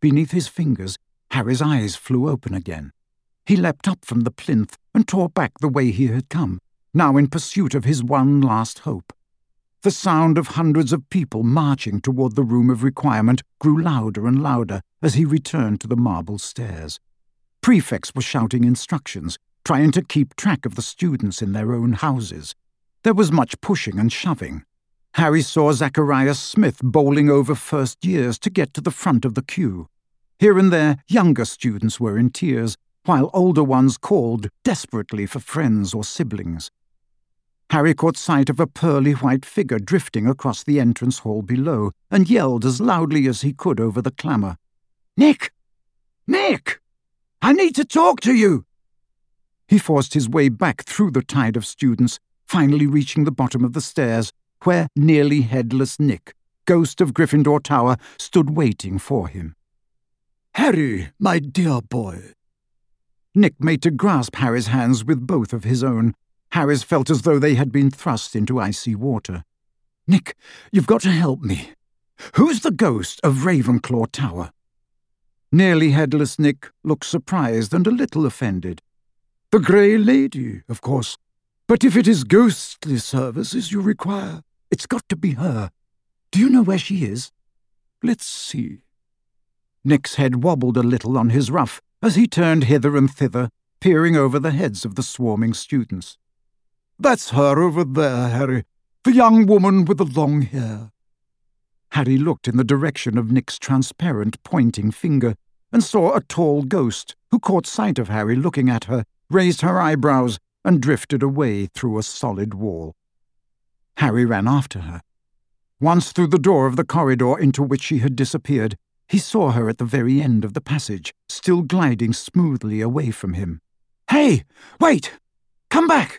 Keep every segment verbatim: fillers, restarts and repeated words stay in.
Beneath his fingers, Harry's eyes flew open again. He leapt up from the plinth and tore back the way he had come, now in pursuit of his one last hope. The sound of hundreds of people marching toward the room of requirement grew louder and louder as he returned to the marble stairs. Prefects were shouting instructions, trying to keep track of the students in their own houses. There was much pushing and shoving. Harry saw Zacharias Smith bowling over first years to get to the front of the queue. Here and there, younger students were in tears, while older ones called desperately for friends or siblings. Harry caught sight of a pearly white figure drifting across the entrance hall below and yelled as loudly as he could over the clamour. "Nick! Nick! I need to talk to you!" He forced his way back through the tide of students, finally reaching the bottom of the stairs, where nearly headless Nick, ghost of Gryffindor Tower, stood waiting for him. "Harry, my dear boy." Nick made to grasp Harry's hands with both of his own. Harry's felt as though they had been thrust into icy water. "Nick, you've got to help me. Who's the ghost of Ravenclaw Tower?" Nearly headless Nick looked surprised and a little offended. "The Grey Lady, of course. But if it is ghostly services you require, it's got to be her. Do you know where she is?" "Let's see." Nick's head wobbled a little on his ruff as he turned hither and thither, peering over the heads of the swarming students. "That's her over there, Harry. The young woman with the long hair." Harry looked in the direction of Nick's transparent, pointing finger and saw a tall ghost who caught sight of Harry looking at her, raised her eyebrows, and drifted away through a solid wall. Harry ran after her. Once through the door of the corridor into which she had disappeared, he saw her at the very end of the passage, still gliding smoothly away from him. "Hey, wait! Come back!"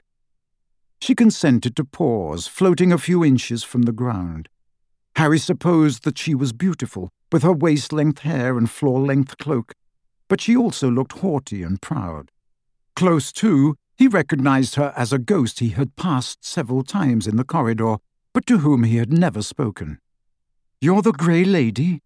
She consented to pause, floating a few inches from the ground. Harry supposed that she was beautiful, with her waist-length hair and floor-length cloak, but she also looked haughty and proud. Close to, he recognized her as a ghost he had passed several times in the corridor, but to whom he had never spoken. "You're the Grey Lady?"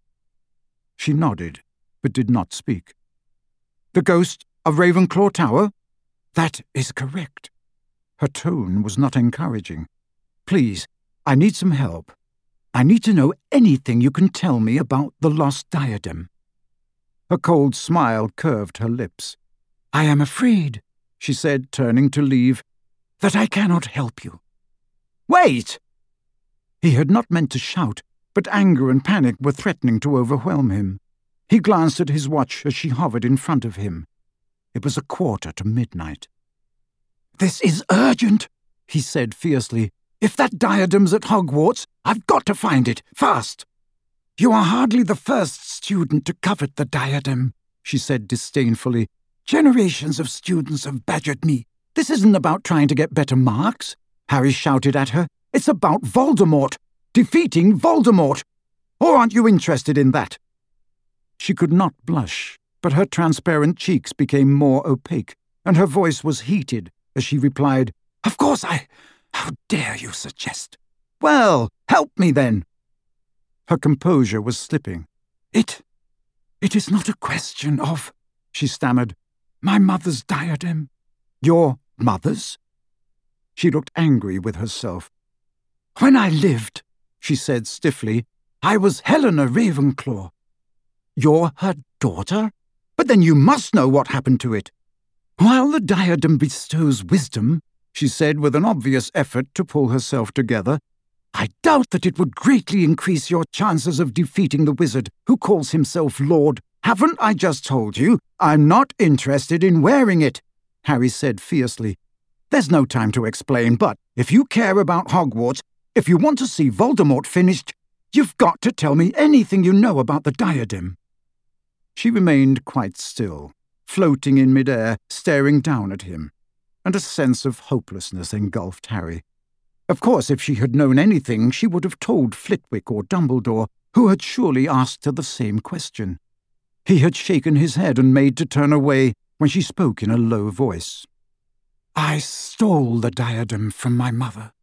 She nodded, but did not speak. "The ghost of Ravenclaw Tower?" "That is correct." Her tone was not encouraging. "Please, I need some help. I need to know anything you can tell me about the lost diadem." A cold smile curved her lips. "I am afraid," she said, turning to leave, "that I cannot help you." "Wait!" He had not meant to shout, but anger and panic were threatening to overwhelm him. He glanced at his watch as she hovered in front of him. It was a quarter to midnight. "This is urgent," he said fiercely. "If that diadem's at Hogwarts, I've got to find it, fast." "You are hardly the first student to covet the diadem," she said disdainfully. "Generations of students have badgered me. This isn't about trying to get better marks," Harry shouted at her. "It's about Voldemort. Defeating Voldemort. Or aren't you interested in that?" She could not blush, but her transparent cheeks became more opaque, and her voice was heated as she replied, "Of course I... How dare you suggest?" "Well, help me then." Her composure was slipping. It... it is not a question of," she stammered, "my mother's diadem." "Your mother's?" She looked angry with herself. "When I lived," she said stiffly, "I was Helena Ravenclaw." "You're her daughter? But then you must know what happened to it." "While the diadem bestows wisdom," she said with an obvious effort to pull herself together, "I doubt that it would greatly increase your chances of defeating the wizard who calls himself Lord." "Haven't I just told you I'm not interested in wearing it?" Harry said fiercely. "There's no time to explain, but if you care about Hogwarts, if you want to see Voldemort finished, you've got to tell me anything you know about the diadem." She remained quite still, floating in midair, staring down at him, and a sense of hopelessness engulfed Harry. Of course, if she had known anything, she would have told Flitwick or Dumbledore, who had surely asked her the same question. He had shaken his head and made to turn away when she spoke in a low voice. "I stole the diadem from my mother."